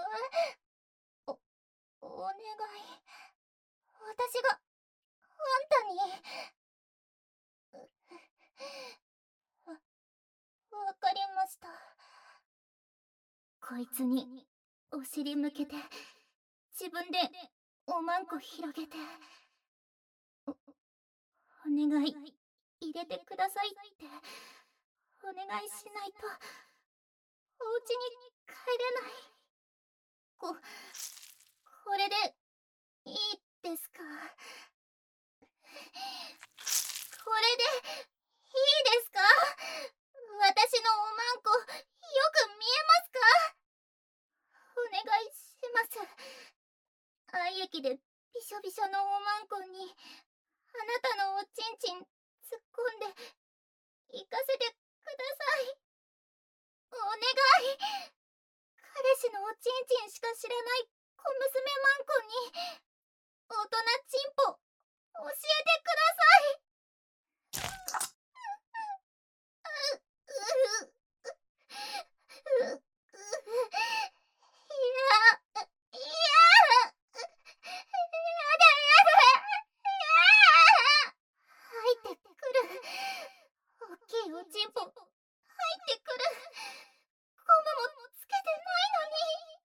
お願い。私が、あんたに。わかりました。こいつに、お尻向けて、自分で、おまんこ広げて。お願い、入れてくださいって、お願いしないと、お家に帰れない。これで、いいですか？これで、いいですか？私のおまんこ、よく見えますか？お願いします。愛液でびしょびしょのおまんこに、あなたのおちんちん突っ込んで、行かせてください。お願い。彼氏のおちんちんしか知らない小娘まんこに、大人チンポ、教えてください。入ってくる。おっきいおちんぽ、入ってくる。ゴムもつけてないのに。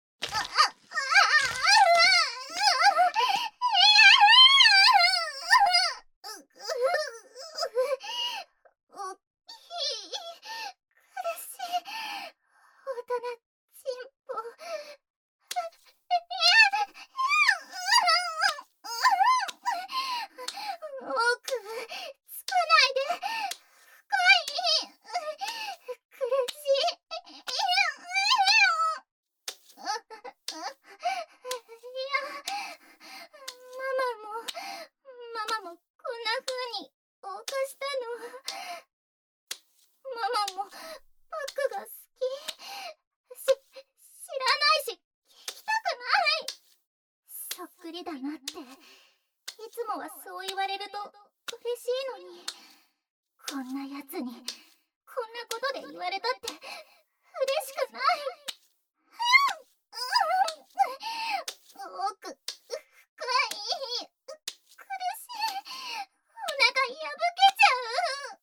おっきい。苦しい。大人チンポ。奥、つかないで。深い。苦しい。いや、ママもこんな風に犯したの。ママもパックが好き。知らないし、聞きたくない。そっくりだなって、いつもはそう言われると嬉しいのに、こんなやつに、こんなことで言われたって嬉しくない。奥、深い。苦しい。お腹破けちゃう。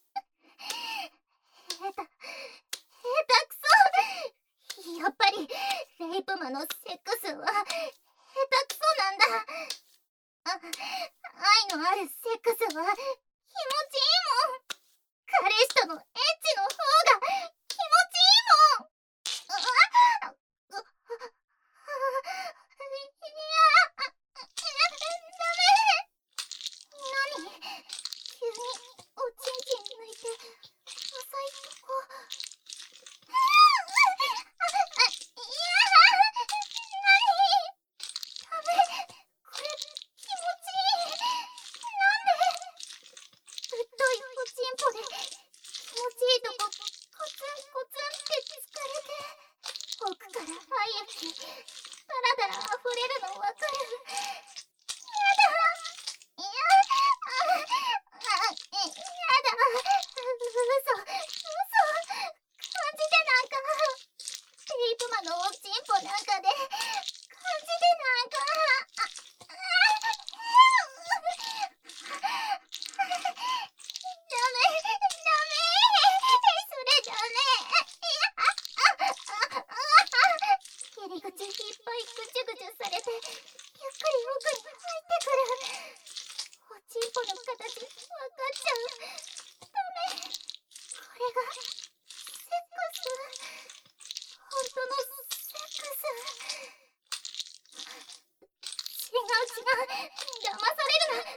下手くそ。やっぱりレイプマのセックスは下手くそなんだ。愛のあるセックスは気持ちいいもん。彼氏とのエッチの方が気持ちいいもん。何？急におちんちん抜いて浅いとこ。ダメ。これ気持ちいい。なんで？ぶっといおちんぽで気持ちいいとこコツンコツンって疲れて、奥から愛液ダラダラ溢れるのわかる。やだ。やだ。嘘。感じてなんか。レイプマのおちんぽなんかで感じてなんか。ダメ。それダメ。入り口いっぱいぐちゅぐちゅされて、ゆっくり奥に入ってくる。おちんぽの形わかっちゃう。ダメ。これがセックス。本当のセックス。違う。騙されるな。違う。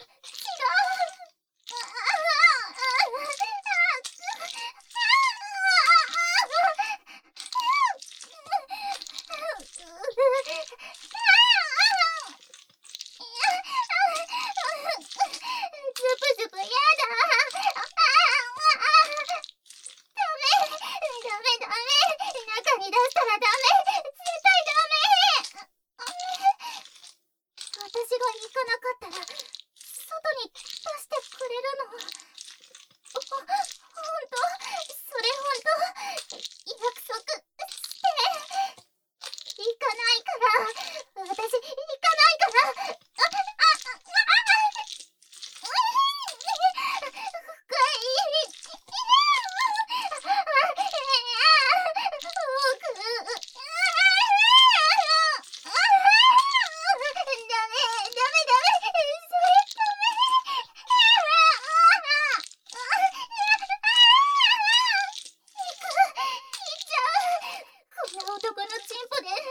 ズプズプやだ。ダメ。中に出したらダメ。絶対ダメ。私が行かなかったら外に出してこのチンポでいっちゃ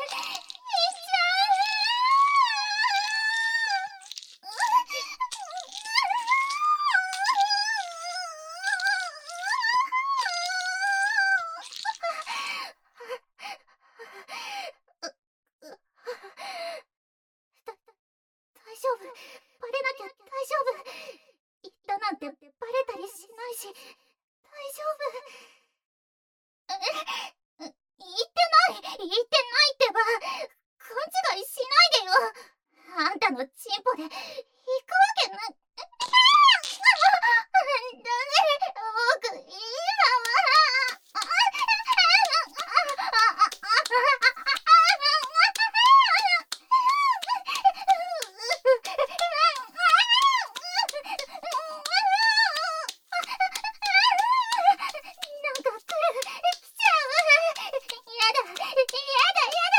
大丈夫。バレなきゃ大丈夫。言ったなんてバレたりしないし、大丈夫。言ってないってば。勘違いしないでよ。あんたのチンポで行くわけない。ダメ、僕、今は。なんか来ちゃう。やだ、やだ、やだ、や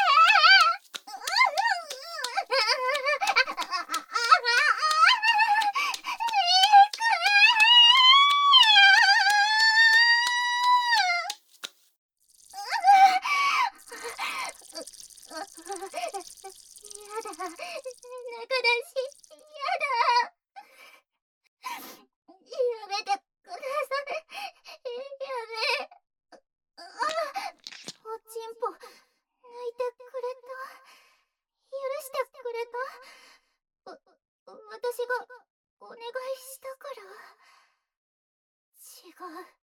だ、中だし、やだ。やめてください。やめ。おちんぽ、泣いてくれた。許してくれた。私がお願いしたから。違う。